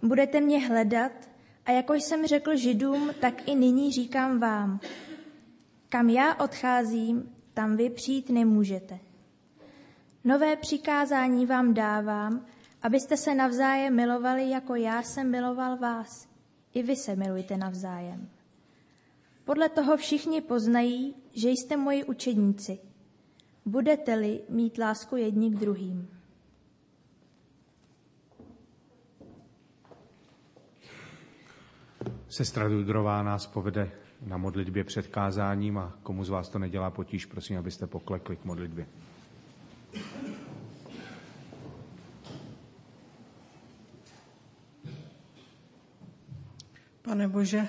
budete mě hledat a jako jsem řekl Židům, tak i nyní říkám vám. Kam já odcházím, tam vy přijít nemůžete. Nové přikázání vám dávám, abyste se navzájem milovali, jako já jsem miloval vás. I vy se milujte navzájem. Podle toho všichni poznají, že jste moji učedníci. Budete-li mít lásku jedni k druhým. Sestra Dudrová nás povede na modlitbě před kázáním a komu z vás to nedělá potíž, prosím, abyste poklekli k modlitbě. Pane Bože,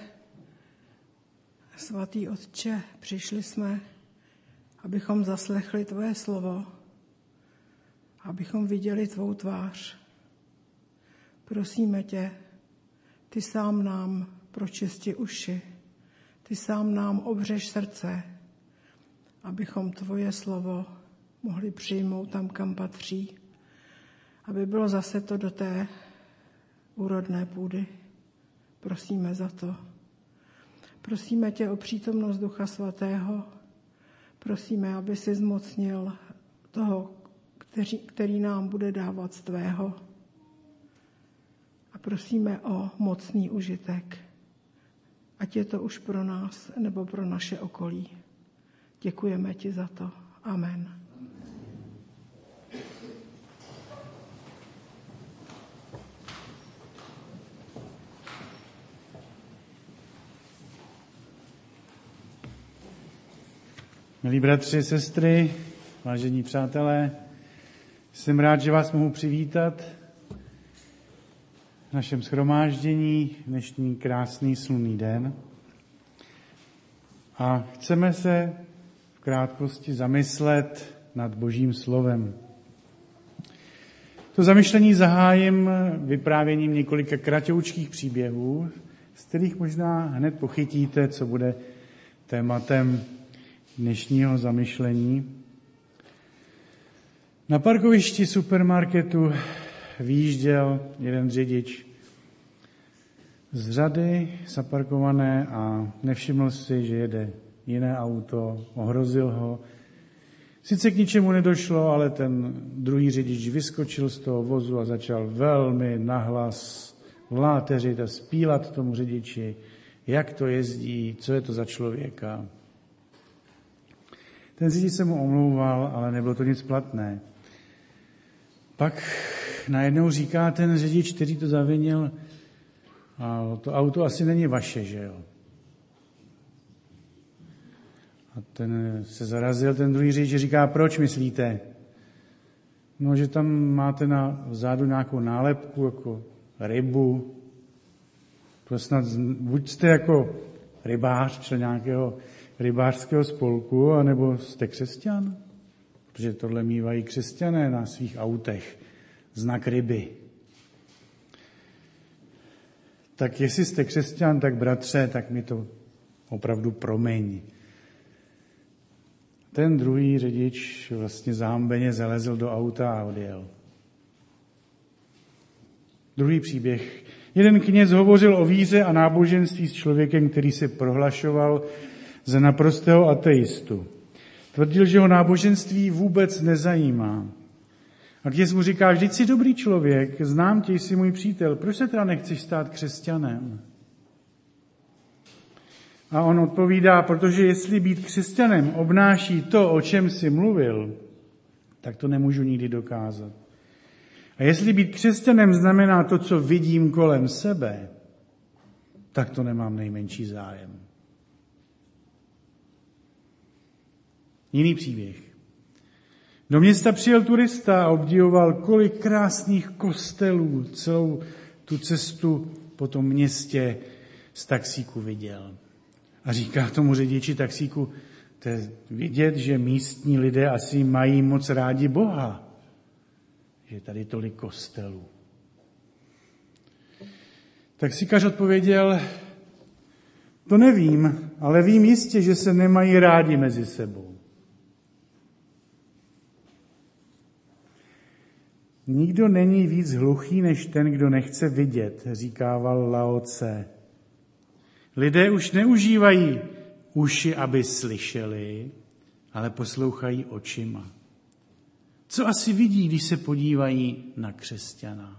svatý Otče, přišli jsme, abychom zaslechli tvoje slovo, abychom viděli tvou tvář. Prosíme tě, ty sám nám pročisti uši, ty sám nám obřeš srdce, abychom tvoje slovo mohli přijmout tam, kam patří, aby bylo zase to do té úrodné půdy. Prosíme za to. Prosíme tě o přítomnost Ducha Svatého. Prosíme, aby si zmocnil toho, který nám bude dávat z tvého. A prosíme o mocný užitek. Ať je to už pro nás nebo pro naše okolí. Děkujeme ti za to. Amen. Milí bratři, sestry, vážení přátelé, jsem rád, že vás mohu přivítat v našem shromáždění dnešní krásný slunný den. A chceme se v krátkosti zamyslet nad Božím slovem. To zamyšlení zahájím vyprávěním několika kratoučkých příběhů, z kterých možná hned pochytíte, co bude tématem dnešního zamyšlení. Na parkovišti supermarketu vyjížděl jeden řidič z řady zaparkované a nevšiml si, že jede jiné auto, ohrozil ho. Sice k ničemu nedošlo, ale ten druhý řidič vyskočil z toho vozu a začal velmi nahlas vláteřit a zpívat tomu řidiči, jak to jezdí, co je to za člověka. Ten řidič se mu omlouval, ale nebylo to nic platné. Pak najednou říká ten řidič, který to zavinil, a to auto asi není vaše, že jo? A ten se zarazil, ten druhý řidič říká, proč myslíte? No, že tam máte vzadu nějakou nálepku, jako rybu. To snad, buď jste jako rybář, člen nějakého rybářského spolku, anebo jste křesťan? Protože tohle mívají křesťané na svých autech. Znak ryby. Tak jestli jste křesťan, tak bratře, tak mi to opravdu promiň. Ten druhý řidič vlastně zahambeně zalezl do auta a odjel. Druhý příběh. Jeden kněz hovořil o víře a náboženství s člověkem, který se prohlašoval za naprostého ateistu. Tvrdil, že ho náboženství vůbec nezajímá. A kněz mu říká, vždyť jsi dobrý člověk, znám tě, jsi můj přítel, proč se teda nechceš stát křesťanem? A on odpovídá, protože jestli být křesťanem obnáší to, o čem jsi mluvil, tak to nemůžu nikdy dokázat. A jestli být křesťanem znamená to, co vidím kolem sebe, tak to nemám nejmenší zájem. Jiný příběh. Do města přijel turista a obdivoval, kolik krásných kostelů celou tu cestu po tom městě z taxíku viděl. A říká tomu řidiči taxíku, to je vidět, že místní lidé asi mají moc rádi Boha, že je tady tolik kostelů. Taxíkař odpověděl, to nevím, ale vím jistě, že se nemají rádi mezi sebou. Nikdo není víc hluchý, než ten, kdo nechce vidět, říkával Lao Tse. Lidé už neužívají uši, aby slyšeli, ale poslouchají očima. Co asi vidí, když se podívají na křesťana?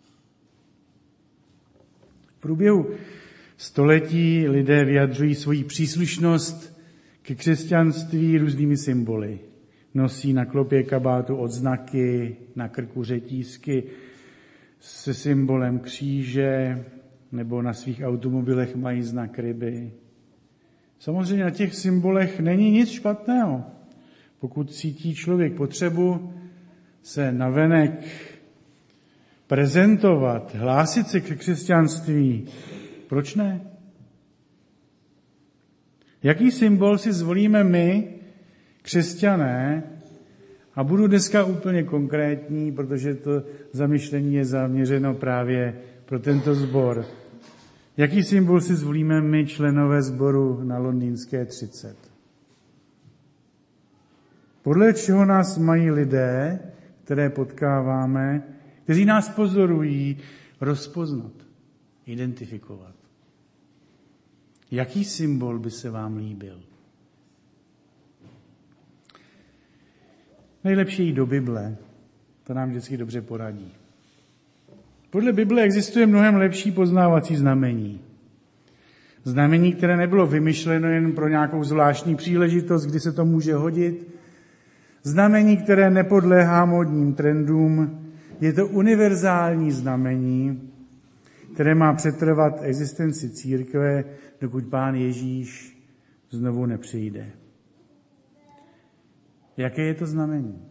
V průběhu století lidé vyjadřují svoji příslušnost ke křesťanství různými symboly. Nosí na klopě kabátu odznaky, na krku řetízky se symbolem kříže, nebo na svých automobilech mají znak ryby. Samozřejmě na těch symbolech není nic špatného. Pokud cítí člověk potřebu se navenek prezentovat, hlásit se k křesťanství, proč ne? Jaký symbol si zvolíme my, křesťané, a budu dneska úplně konkrétní, protože to zamyšlení je zaměřeno právě pro tento sbor. Jaký symbol si zvolíme my, členové sboru na Londýnské 30? Podle čeho nás mají lidé, které potkáváme, kteří nás pozorují, rozpoznat, identifikovat? Jaký symbol by se vám líbil? Nejlepší jít do Bible, to nám vždycky dobře poradí. Podle Bible existuje mnohem lepší poznávací znamení. Znamení, které nebylo vymyšleno jen pro nějakou zvláštní příležitost, kdy se to může hodit. Znamení, které nepodléhá módním trendům. Je to univerzální znamení, které má přetrvat existenci církve, dokud Pán Ježíš znovu nepřijde. Jaké je to znamení?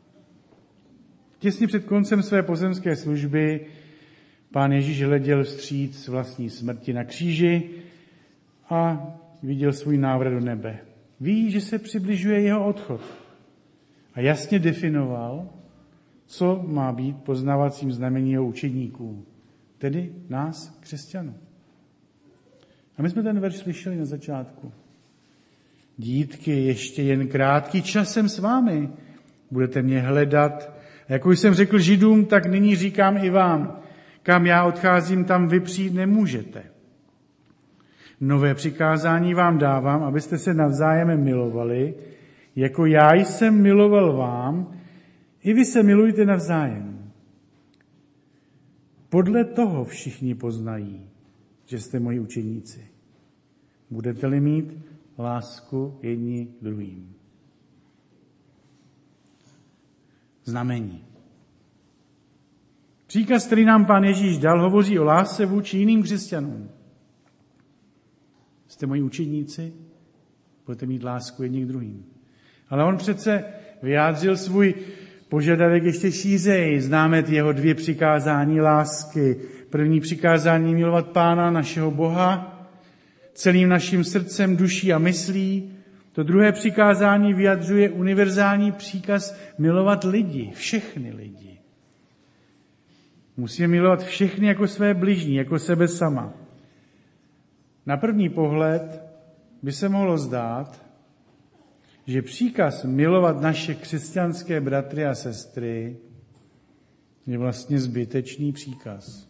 Těsně před koncem své pozemské služby Pán Ježíš hleděl vstříc vlastní smrti na kříži a viděl svůj návrat do nebe. Ví, že se přibližuje jeho odchod. A jasně definoval, co má být poznávacím znamením jeho učedníků, tedy nás, křesťanů. A my jsme ten verš slyšeli na začátku. Dítky, ještě jen krátký čas jsem s vámi. Budete mě hledat. A jako jsem řekl Židům, tak nyní říkám i vám. Kam já odcházím, tam vy přijít nemůžete. Nové přikázání vám dávám, abyste se navzájem milovali, jako já jsem miloval vám, i vy se milujte navzájem. Podle toho všichni poznají, že jste moji učeníci. Budete-li mít lásku jedni k druhým. Znamení. Příkaz, který nám Pán Ježíš dal, hovoří o lásce vůči jiným křesťanům. Jste moji učedníci, budete mít lásku jedni k druhým. Ale on přece vyjádřil svůj požadavek ještě šířeji. Známe jeho 2 přikázání lásky. První přikázání milovat Pána, našeho Boha, celým naším srdcem, duší a myslí. To druhé přikázání vyjadřuje univerzální příkaz milovat lidi, všechny lidi. Musíme milovat všechny jako své bližní, jako sebe sama. Na první pohled by se mohlo zdát, že příkaz milovat naše křesťanské bratry a sestry je vlastně zbytečný příkaz.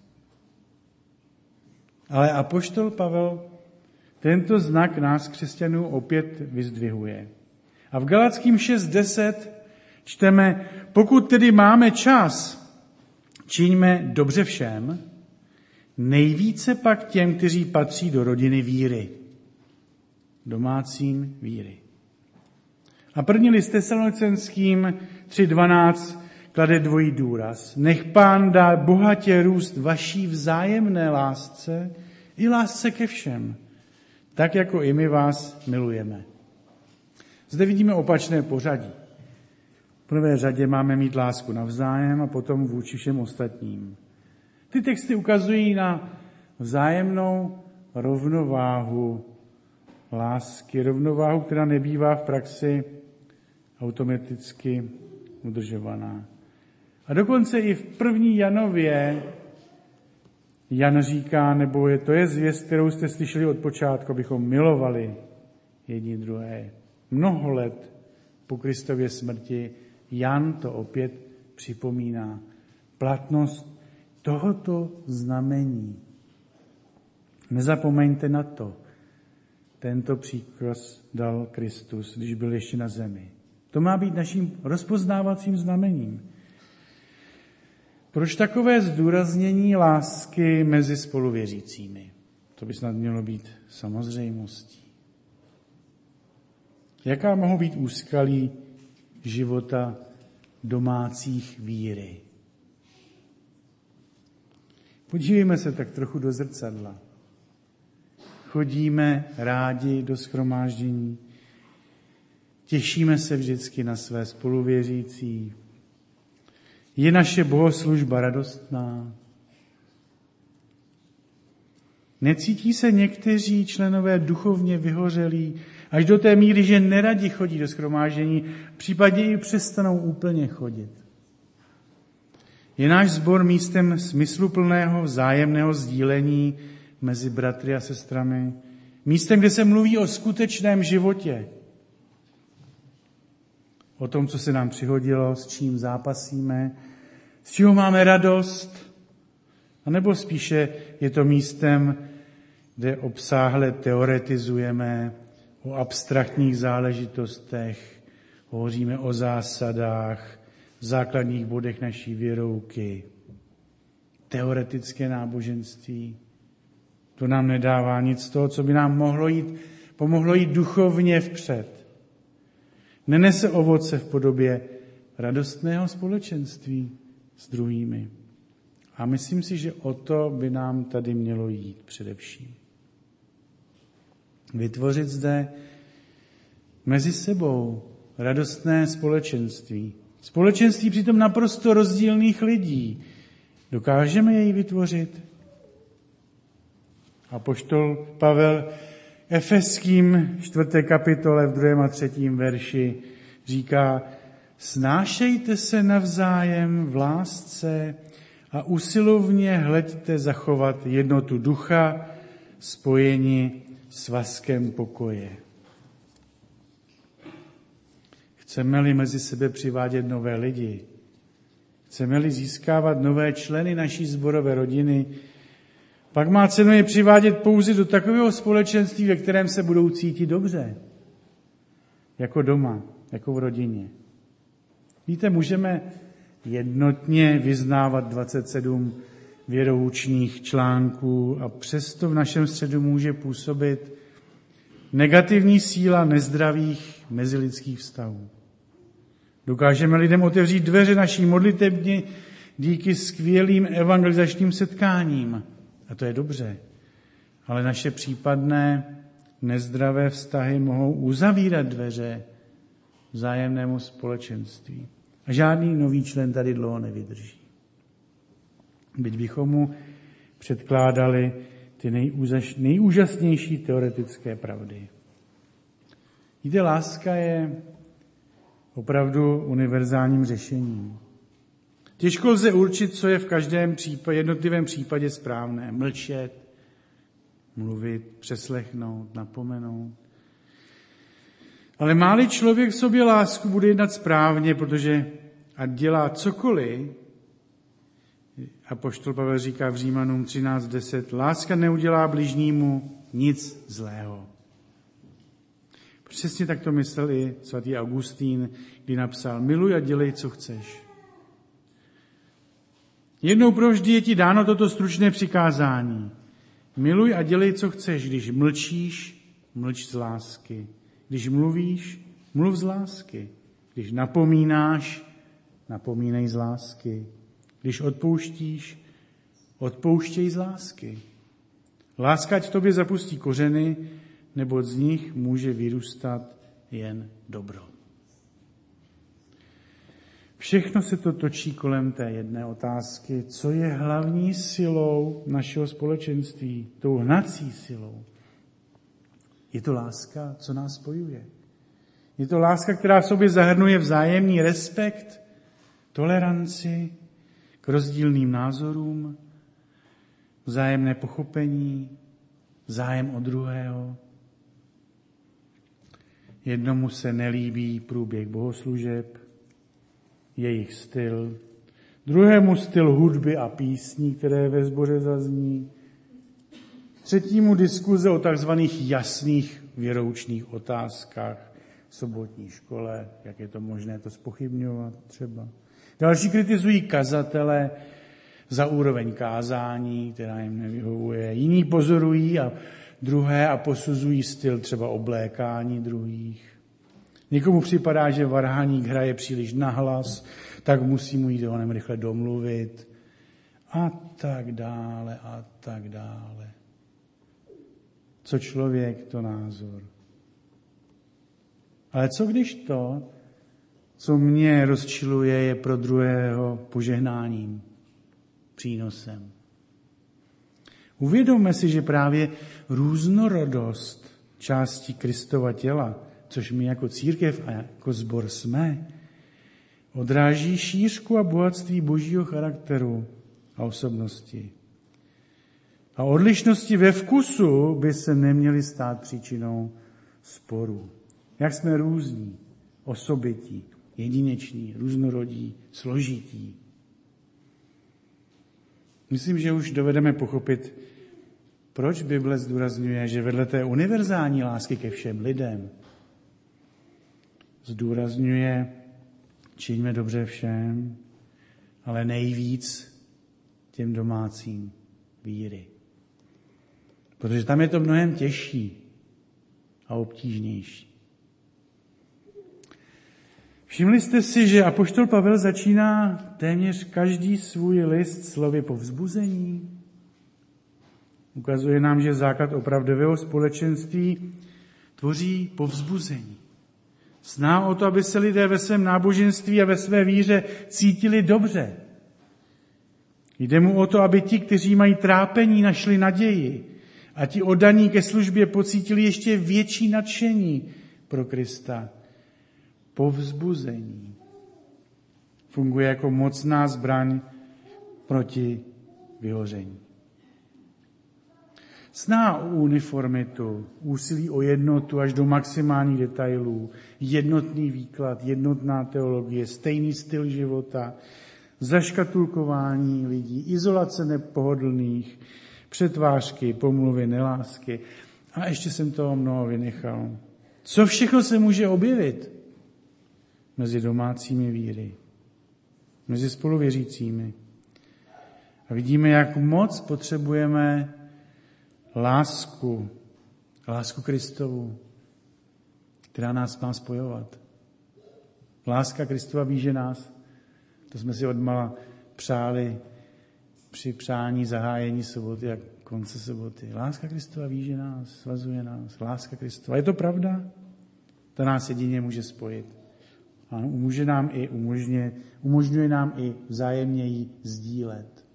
Ale apoštol Pavel tento znak nás křesťanů opět vyzdvihuje. A v Galackým 6:10 čteme, pokud tedy máme čas, čiňme dobře všem, nejvíce pak těm, kteří patří do rodiny víry, domácím víry. A první list Tesalonicenským 3:12 klade dvojí důraz. Nech Pán dá bohatě růst vaší vzájemné lásce i lásce ke všem, tak jako i my vás milujeme. Zde vidíme opačné pořadí. V prvé řadě máme mít lásku navzájem a potom vůči všem ostatním. Ty texty ukazují na vzájemnou rovnováhu lásky, rovnováhu, která nebývá v praxi automaticky udržovaná. A dokonce i v 1. Janově Jan říká, nebo to je zvěst, kterou jste slyšeli od počátku, abychom milovali jedni druhé. Mnoho let po Kristově smrti Jan to opět připomíná. platnost tohoto znamení. Nezapomeňte na to. Tento příkaz dal Kristus, když byl ještě na zemi. To má být naším rozpoznávacím znamením. Proč takové zdůraznění lásky mezi spoluvěřícími? To by snad mělo být samozřejmostí. Jaká mohou být úskalí života domácích víry? Podívejme se tak trochu do zrcadla. Chodíme rádi do shromáždění, těšíme se vždycky na své spoluvěřící. Je naše bohoslužba radostná? Necítí se někteří členové duchovně vyhořelí až do té míry, že neradi chodí do shromáždění, případně i přestanou úplně chodit? Je náš sbor místem smysluplného vzájemného sdílení mezi bratry a sestrami, místem, kde se mluví o skutečném životě, o tom, co se nám přihodilo, s čím zápasíme, z čeho máme radost, anebo spíše je to místem, kde obsáhle teoretizujeme o abstraktních záležitostech, hovoříme o zásadách, základních bodech naší věrouky. Teoretické náboženství, to nám nedává nic z toho, co by nám pomohlo jít duchovně vpřed. Nenese ovoce v podobě radostného společenství s druhými. A myslím si, že o to by nám tady mělo jít především. Vytvořit zde mezi sebou radostné společenství. Společenství přitom naprosto rozdílných lidí. Dokážeme jej vytvořit? Apoštol Pavel Efeským 4. kapitole v 2. a 3. verši říká: snášejte se navzájem v lásce a usilovně hleďte zachovat jednotu ducha, spojení svazkem pokoje. Chceme-li mezi sebe přivádět nové lidi, chceme-li získávat nové členy naší sborové rodiny, pak má cenu je přivádět pouze do takového společenství, ve kterém se budou cítit dobře. Jako doma, jako v rodině. Víte, můžeme jednotně vyznávat 27 věroučních článků a přesto v našem středu může působit negativní síla nezdravých mezilidských vztahů. Dokážeme lidem otevřít dveře naší modlitebny díky skvělým evangelizačním setkáním. A to je dobře. Ale naše případné nezdravé vztahy mohou uzavírat dveře vzájemnému společenství. A žádný nový člen tady dlouho nevydrží. Byť bychom mu předkládali ty nejúžasnější teoretické pravdy. Víte, láska je opravdu univerzálním řešením. Těžko lze určit, co je v každém jednotlivém případě správné. Mlčet, mluvit, přeslechnout, napomenout. Ale má-li člověk v sobě lásku, bude jednat správně, protože ať dělá cokoliv, apoštol Pavel říká v Římanům 13:10, láska neudělá bližnímu nic zlého. Přesně tak to myslel i svatý Augustín, kdy napsal: miluj a dělej, co chceš. Jednou provždy je ti dáno toto stručné přikázání. Miluj a dělej, co chceš. Když mlčíš, mlč z lásky. Když mluvíš, mluv z lásky. Když napomínáš, napomínej z lásky. Když odpouštíš, odpouštěj z lásky. Láska ať v tobě zapustí kořeny, neboť z nich může vyrůstat jen dobro. Všechno se to točí kolem té jedné otázky, co je hlavní silou našeho společenství, tou hnací silou. Je to láska, co nás spojuje. Je to láska, která v sobě zahrnuje vzájemný respekt, toleranci k rozdílným názorům, vzájemné pochopení, zájem o druhého. Jednomu se nelíbí průběh bohoslužeb, jejich styl, druhému styl hudby a písní, které ve sboře zazní, třetímu diskuze o takzvaných jasných věroučných otázkách v sobotní škole, jak je to možné to zpochybňovat třeba. Další kritizují kazatele za úroveň kázání, která jim nevyhovuje. Jiní pozorují druhé a posuzují styl třeba oblékání druhých. Někomu připadá, že varhaník hraje příliš nahlas, tak musí mu jít honem rychle domluvit. A tak dále, a tak dále. Co člověk, to názor. Ale co když to, co mě rozčiluje, je pro druhého požehnáním, přínosem? Uvědomme si, že právě různorodost částí Kristova těla, což my jako církev a jako sbor jsme, odráží šířku a bohatství božího charakteru a osobnosti. A odlišnosti ve vkusu by se neměly stát příčinou sporu. Jak jsme různí, osobití, jedineční, různorodí, složití. Myslím, že už dovedeme pochopit, proč Bible zdůrazňuje, že vedle té univerzální lásky ke všem lidem zdůrazňuje, čiňme dobře všem, ale nejvíc těm domácím víry. Protože tam je to mnohem těžší a obtížnější. Všimli jste si, že apoštol Pavel začíná téměř každý svůj list slovy povzbuzení? Ukazuje nám, že základ opravdového společenství tvoří povzbuzení. Snaha o to, aby se lidé ve svém náboženství a ve své víře cítili dobře. Jde mu o to, aby ti, kteří mají trápení, našli naději a ti oddaní ke službě pocítili ještě větší nadšení pro Krista. Povzbuzení funguje jako mocná zbraň proti vyhoření. Snaha o uniformitu, úsilí o jednotu až do maximálních detailů, jednotný výklad, jednotná teologie, stejný styl života, zaškatulkování lidí, izolace nepohodlných, přetvářky, pomluvy, nelásky. A ještě jsem toho mnoho vynechal. Co všechno se může objevit mezi domácími víry, mezi spoluvěřícími. A vidíme, jak moc potřebujeme lásku Kristovu, která nás má spojovat. Láska Kristova víže nás, to jsme si odmala přáli při přání zahájení soboty a konce soboty. Láska Kristova víže nás, svazuje nás, láska Kristova. Je to pravda? To nás jedině může spojit. A umožňuje nám i vzájemně ji sdílet.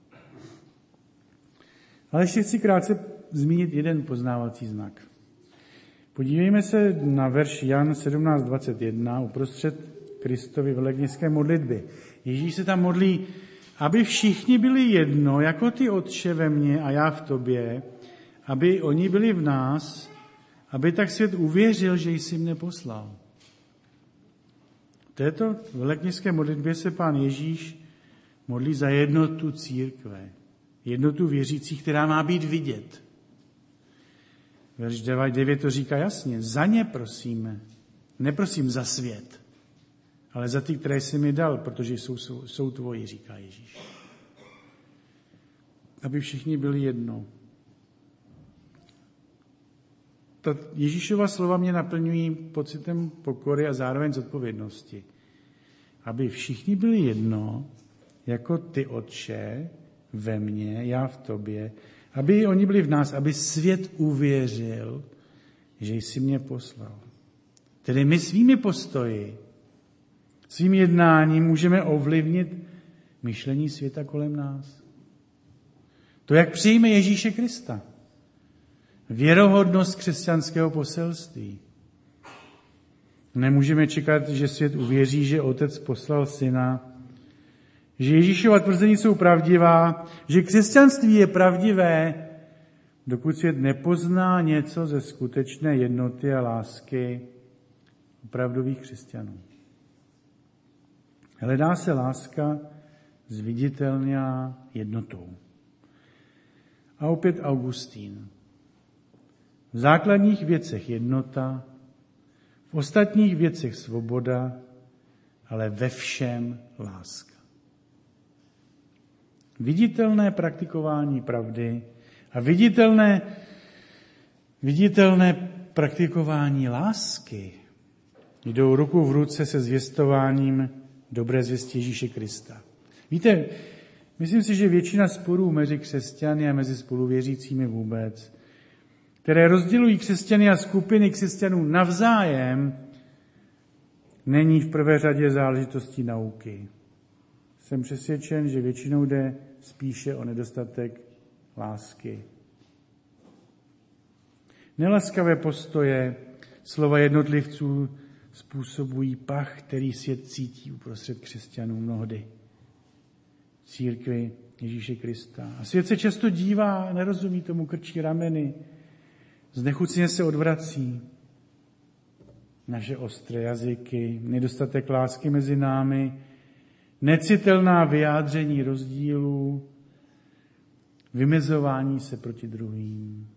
Ale ještě chci krátce zmínit jeden poznávací znak. Podívejme se na verš Jan 17:21 uprostřed Kristovy velekněžské modlitby. Ježíš se tam modlí, aby všichni byli jedno, jako ty, Otče, ve mně a já v tobě, aby oni byli v nás, aby tak svět uvěřil, že jsi mne poslal. V této velekněžské modlitbě se Pán Ježíš modlí za jednotu církve, jednotu věřících, která má být vidět. Verš 9 to říká jasně. Za ně prosíme. Neprosím za svět, ale za ty, které jsi mi dal, protože jsou tvoji, říká Ježíš. Aby všichni byli jedno. Ta Ježíšova slova mě naplňují pocitem pokory a zároveň zodpovědnosti. Aby všichni byli jedno, jako ty, Otče, ve mně, já v tobě, aby oni byli v nás, aby svět uvěřil, že jsi mě poslal. Tedy my svými postoji, svým jednáním můžeme ovlivnit myšlení světa kolem nás. To, jak přijme Ježíše Krista. Věrohodnost křesťanského poselství. Nemůžeme čekat, že svět uvěří, že Otec poslal Syna, že Ježíšova tvrzení jsou pravdivá, že křesťanství je pravdivé, dokud svět nepozná něco ze skutečné jednoty a lásky opravdových křesťanů. Hledá se láska zviditelněná jednotou. A opět Augustín. V základních věcech jednota, v ostatních věcech svoboda, ale ve všem láska. Viditelné praktikování pravdy a viditelné praktikování lásky jdou ruku v ruce se zvěstováním dobré zvěsti Ježíše Krista. Víte, myslím si, že většina sporů mezi křesťany a mezi spoluvěřícími vůbec, které rozdělují křesťany a skupiny křesťanů navzájem, není v prvé řadě záležitostí nauky. Jsem přesvědčen, že většinou jde spíše o nedostatek lásky. Nelaskavé postoje, slova jednotlivců způsobují pach, který svět cítí uprostřed křesťanů mnohdy. Církvi Ježíše Krista. A svět se často dívá, nerozumí tomu, krčí rameny, znechuceně se odvrací. Naše ostré jazyky, nedostatek lásky mezi námi, necitelná vyjádření rozdílů, vymezování se proti druhým.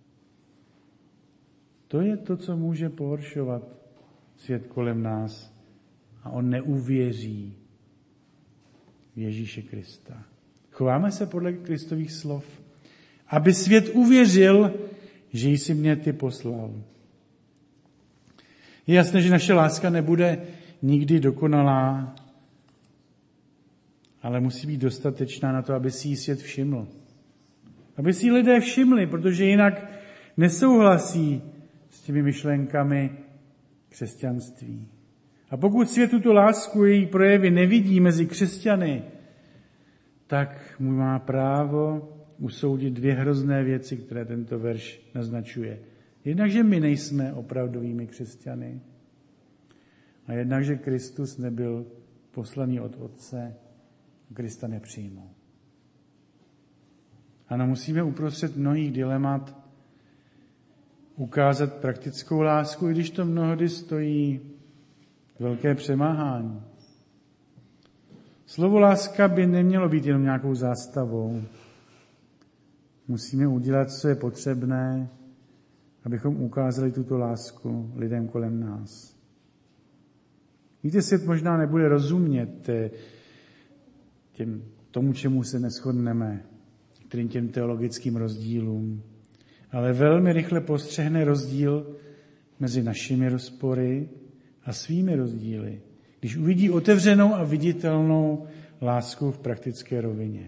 To je to, co může pohoršovat svět kolem nás a on neuvěří v Ježíše Krista. Chováme se podle Kristových slov, aby svět uvěřil, že jsi mě ty poslal. Je jasné, že naše láska nebude nikdy dokonalá, ale musí být dostatečná na to, aby si ji svět všiml. Aby si ji lidé všimli, protože jinak nesouhlasí s těmi myšlenkami křesťanství. A pokud svět tuto lásku, její projevy nevidí mezi křesťany, tak mu má právo usoudit dvě hrozné věci, které tento verš naznačuje. Jednak, že my nejsme opravdovými křesťany a jednak, že Kristus nebyl poslaný od Otce, Krista nepřijmou. Ano, musíme uprostřed mnohých dilemat ukázat praktickou lásku, i když to mnohdy stojí velké přemáhání. Slovo láska by nemělo být jenom nějakou zástavou. Musíme udělat, co je potřebné, abychom ukázali tuto lásku lidem kolem nás. Víte, svět možná nebude rozumět tomu, čemu se neshodneme, kterým těm teologickým rozdílům, ale velmi rychle postřehne rozdíl mezi našimi rozpory a svými rozdíly, když uvidí otevřenou a viditelnou lásku v praktické rovině.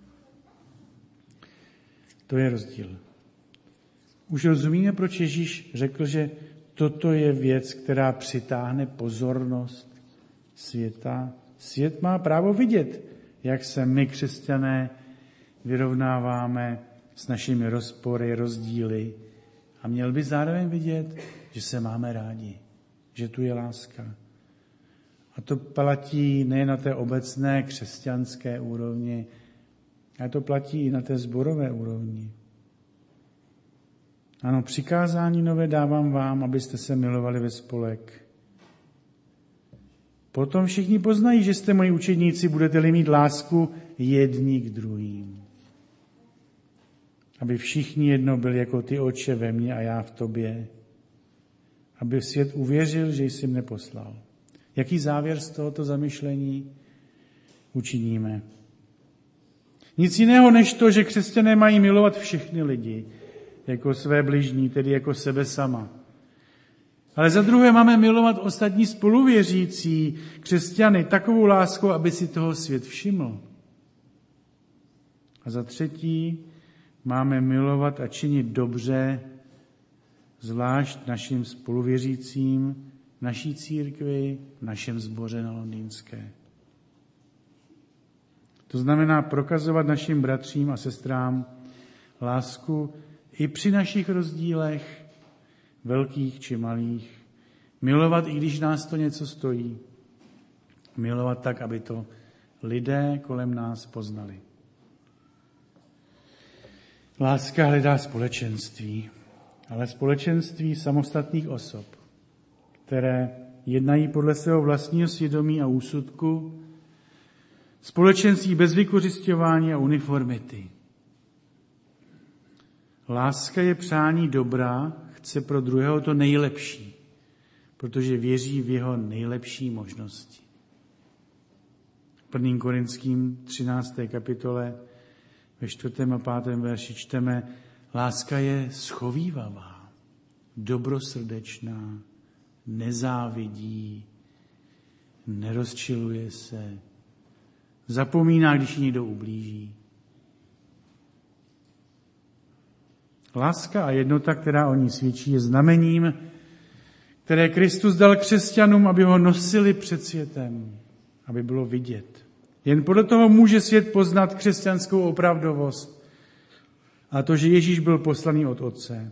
To je rozdíl. Už rozumíme, proč Ježíš řekl, že toto je věc, která přitáhne pozornost světa. Svět má právo vidět, jak se my, křesťané, vyrovnáváme s našimi rozpory, rozdíly. A měl by zároveň vidět, že se máme rádi, že tu je láska. A to platí nejen na té obecné křesťanské úrovni, ale to platí i na té sborové úrovni. Ano, přikázání nové dávám vám, abyste se milovali ve spolek. Potom všichni poznají, že jste moji učedníci, budete-li mít lásku jedni k druhým. Aby všichni jedno byli jako ty, Otče, ve mně a já v tobě. Aby svět uvěřil, že jsi mne poslal. Jaký závěr z tohoto zamyšlení učiníme? Nic jiného než to, že křesťané mají milovat všechny lidi jako své bližní, tedy jako sebe sama. Ale za druhé máme milovat ostatní spoluvěřící křesťany takovou láskou, aby si toho svět všiml. A za třetí máme milovat a činit dobře, zvlášť našim spoluvěřícím, naší církvi, v našem sboře na Londýnské. To znamená prokazovat našim bratřím a sestrám lásku i při našich rozdílech, velkých či malých. Milovat, i když nás to něco stojí. Milovat tak, aby to lidé kolem nás poznali. Láska hledá společenství, ale společenství samostatných osob, které jednají podle svého vlastního svědomí a úsudku, společenství bez vykořisťování a uniformity. Láska je přání dobra, chce pro druhého to nejlepší, protože věří v jeho nejlepší možnosti. V 1. Korinským 13. kapitole ve 4. a 5. verši čteme: láska je schovívavá, dobrosrdečná, nezávidí, nerozčiluje se, zapomíná, když jí někdo ublíží. Láska a jednota, která o ní svědčí, je znamením, které Kristus dal křesťanům, aby ho nosili před světem, aby bylo vidět. Jen podle toho může svět poznat křesťanskou opravdovost a to, že Ježíš byl poslaný od Otce.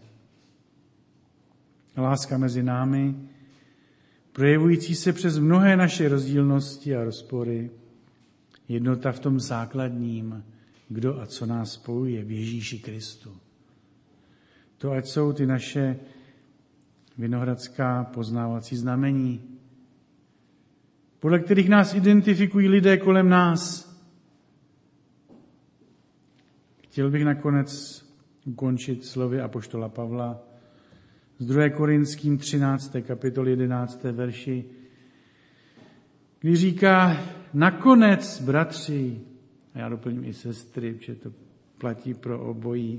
Láska mezi námi, projevující se přes mnohé naše rozdílnosti a rozpory, jednota v tom základním, kdo a co nás spojuje v Ježíši Kristu. To ať jsou ty naše vinohradská poznávací znamení, podle kterých nás identifikují lidé kolem nás. Chtěl bych nakonec ukončit slovy apoštola Pavla z 2. Korinským 13. kapitol 11. verši, kdy říká: nakonec, bratři, a já doplním i sestry, protože to platí pro obojí,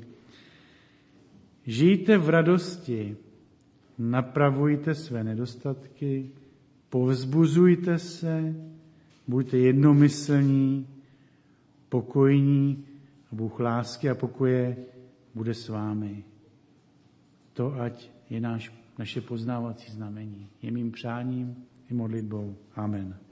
žijte v radosti, napravujte své nedostatky, povzbuzujte se, buďte jednomyslní, pokojní a Bůh lásky a pokoje bude s vámi. To ať je naše poznávací znamení. Je mým přáním i modlitbou. Amen.